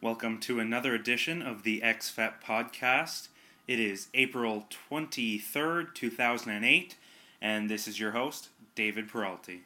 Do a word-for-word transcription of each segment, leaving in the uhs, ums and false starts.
Welcome to another edition of the X F E P podcast. It is April twenty-third, two thousand eight, and this is your host, David Peralty.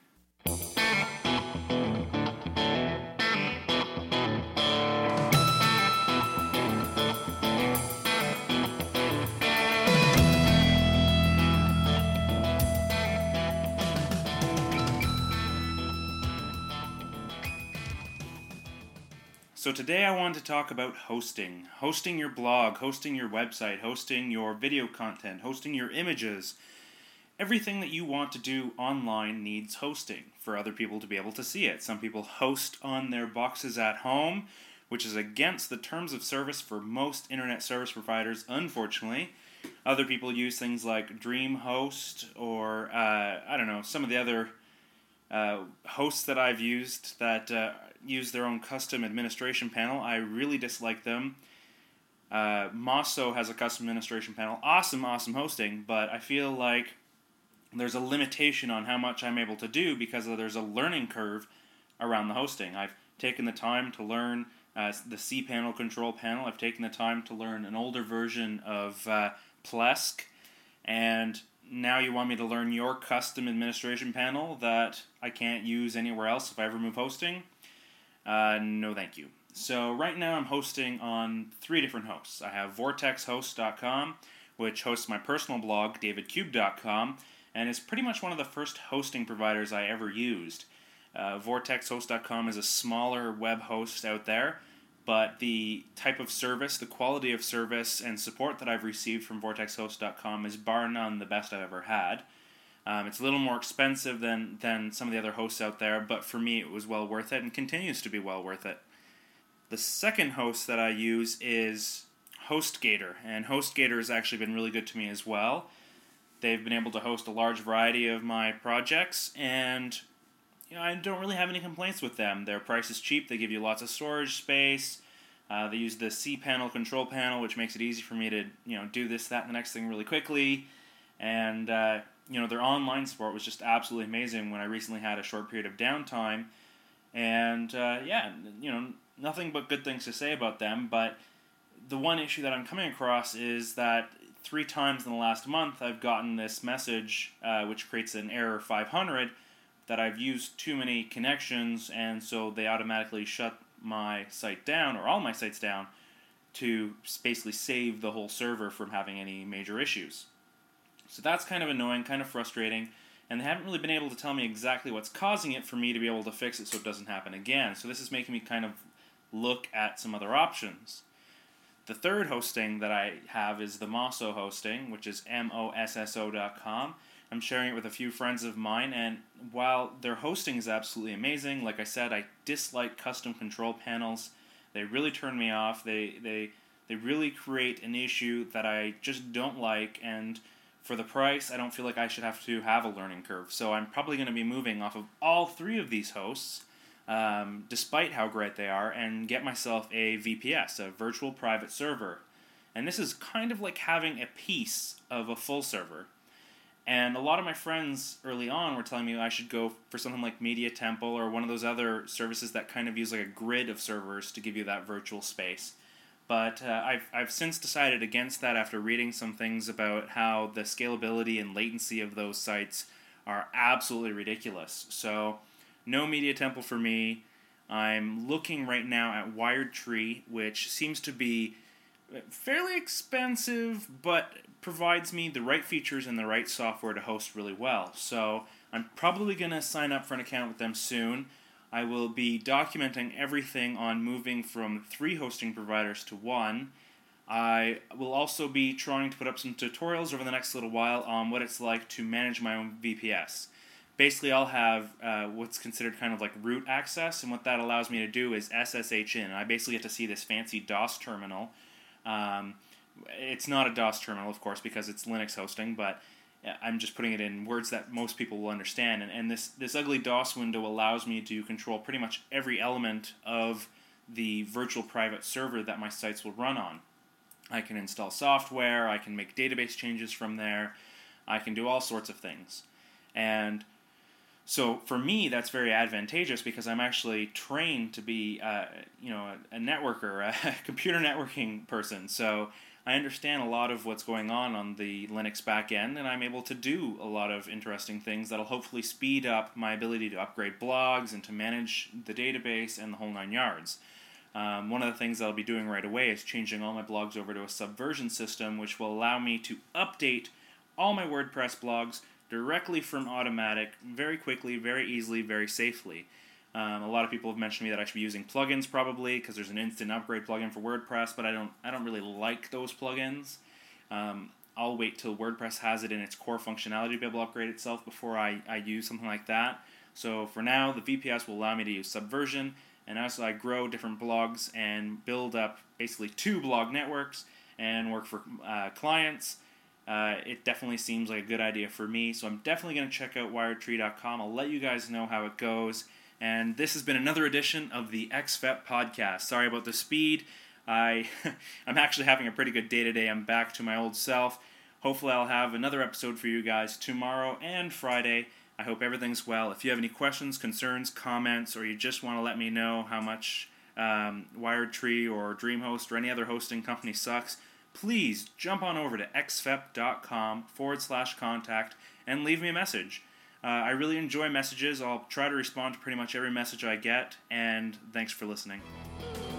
So today I want to talk about hosting. Hosting your blog, hosting your website, hosting your video content, hosting your images. Everything that you want to do online needs hosting for other people to be able to see it. Some people host on their boxes at home, which is against the terms of service for most internet service providers, unfortunately. Other people use things like DreamHost or, uh, I don't know, some of the other uh, hosts that I've used that uh, use their own custom administration panel. I really dislike them. Uh, Mosso has a custom administration panel. Awesome, awesome hosting, but I feel like there's a limitation on how much I'm able to do because there's a learning curve around the hosting. I've taken the time to learn uh, the cPanel control panel. I've taken the time to learn an older version of uh, Plesk, and now you want me to learn your custom administration panel that I can't use anywhere else if I ever move hosting? Uh, no thank you. So right now I'm hosting on three different hosts. I have vortex host dot com, which hosts my personal blog, david cube dot com, and is pretty much one of the first hosting providers I ever used. Uh, vortex host dot com is a smaller web host out there, but the type of service, the quality of service and support that I've received from vortex host dot com is bar none the best I've ever had. Um, it's a little more expensive than, than some of the other hosts out there, but for me it was well worth it and continues to be well worth it. The second host that I use is HostGator, and HostGator has actually been really good to me as well. They've been able to host a large variety of my projects, and you know, I don't really have any complaints with them. Their price is cheap, they give you lots of storage space, uh, they use the cPanel control panel, which makes it easy for me to you know do this, that, and the next thing really quickly, and uh, you know their online support was just absolutely amazing when I recently had a short period of downtime, and uh, yeah, you know, nothing but good things to say about them, but the one issue that I'm coming across is that three times in the last month I've gotten this message uh, which creates an error five hundred that I've used too many connections, and so they automatically shut my site down, or all my sites down, to basically save the whole server from having any major issues. So that's kind of annoying, kind of frustrating, and they haven't really been able to tell me exactly what's causing it for me to be able to fix it so it doesn't happen again. So this is making me kind of look at some other options. The third hosting that I have is the Mosso hosting, which is M O S S O dot com. I'm sharing it with a few friends of mine, and while their hosting is absolutely amazing, like I said, I dislike custom control panels. They really turn me off. They they they really create an issue that I just don't like, and for the price, I don't feel like I should have to have a learning curve. So I'm probably going to be moving off of all three of these hosts, um, despite how great they are, and get myself a V P S, a virtual private server. And this is kind of like having a piece of a full server. And a lot of my friends early on were telling me I should go for something like Media Temple or one of those other services that kind of use like a grid of servers to give you that virtual space. But uh, I've, I've since decided against that after reading some things about how the scalability and latency of those sites are absolutely ridiculous. So no Media Temple for me. I'm looking right now at WiredTree, which seems to be fairly expensive, but provides me the right features and the right software to host really well. So I'm probably going to sign up for an account with them soon. I will be documenting everything on moving from three hosting providers to one. I will also be trying to put up some tutorials over the next little while on what it's like to manage my own V P S. Basically, I'll have uh, what's considered kind of like root access, and what that allows me to do is S S H in. I basically get to see this fancy DOS terminal. Um, it's not a DOS terminal, of course, because it's Linux hosting, but I'm just putting it in words that most people will understand. And, and this, this ugly DOS window allows me to control pretty much every element of the virtual private server that my sites will run on. I can install software, I can make database changes from there, I can do all sorts of things. And So for me, that's very advantageous because I'm actually trained to be, uh, you know, a, a networker, a computer networking person. So I understand a lot of what's going on on the Linux backend, and I'm able to do a lot of interesting things that'll hopefully speed up my ability to upgrade blogs and to manage the database and the whole nine yards. Um, one of the things that I'll be doing right away is changing all my blogs over to a Subversion system, which will allow me to update all my WordPress blogs directly from Automattic, very quickly, very easily, very safely. Um, a lot of people have mentioned to me that I should be using plugins probably because there's an instant upgrade plugin for WordPress, but I don't I don't really like those plugins. Um, I'll wait till WordPress has it in its core functionality to be able to upgrade itself before I, I use something like that. So for now, the V P S will allow me to use Subversion, and as I grow different blogs and build up basically two blog networks and work for uh, clients, Uh, it definitely seems like a good idea for me, so I'm definitely going to check out wired tree dot com. I'll let you guys know how it goes. And this has been another edition of the X F E P podcast. Sorry about the speed. I, I'm actually having a pretty good day today. I'm back to my old self. Hopefully I'll have another episode for you guys tomorrow and Friday. I hope everything's well. If you have any questions, concerns, comments, or you just want to let me know how much um, WiredTree or DreamHost or any other hosting company sucks, please jump on over to xfep.com forward slash contact and leave me a message. Uh, I really enjoy messages. I'll try to respond to pretty much every message I get, and thanks for listening.